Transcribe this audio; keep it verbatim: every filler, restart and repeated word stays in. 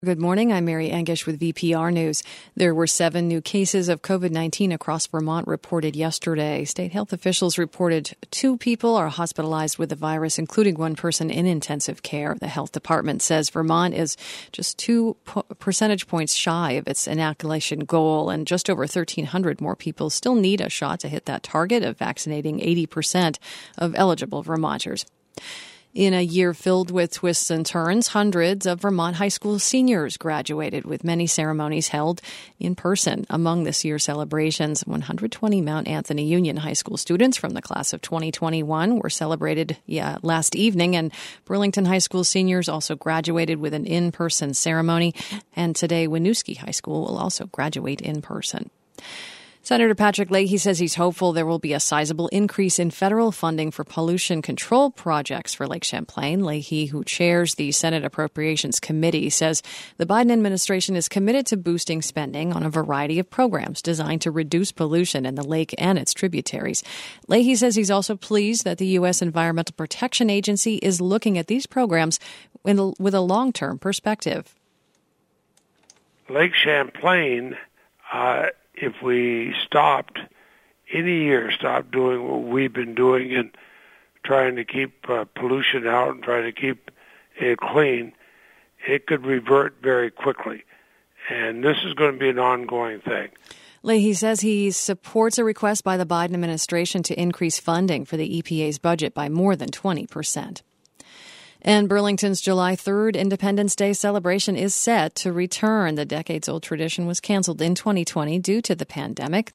Good morning. I'm Mary Angish with V P R News. There were seven new cases of COVID nineteen across Vermont reported yesterday. State health officials reported two people are hospitalized with the virus, including one person in intensive care. The health department says Vermont is just two po- percentage points shy of its inoculation goal, and just over thirteen hundred more people still need a shot to hit that target of vaccinating eighty percent of eligible Vermonters. In a year filled with twists and turns, hundreds of Vermont high school seniors graduated, with many ceremonies held in person. Among this year's celebrations, one hundred twenty Mount Anthony Union High School students from the class of twenty twenty-one were celebrated yeah, last evening, and Burlington High School seniors also graduated with an in-person ceremony. And today, Winooski High School will also graduate in person. Senator Patrick Leahy says he's hopeful there will be a sizable increase in federal funding for pollution control projects for Lake Champlain. Leahy, who chairs the Senate Appropriations Committee, says the Biden administration is committed to boosting spending on a variety of programs designed to reduce pollution in the lake and its tributaries. Leahy says he's also pleased that the U S Environmental Protection Agency is looking at these programs with a long-term perspective. Lake Champlain, uh, if we stopped any year, stopped doing what we've been doing and trying to keep uh, pollution out and trying to keep it clean, it could revert very quickly. And this is going to be an ongoing thing. Leahy says he supports a request by the Biden administration to increase funding for the E P A's budget by more than twenty percent. And Burlington's July third Independence Day celebration is set to return. The decades-old tradition was canceled in twenty twenty due to the pandemic.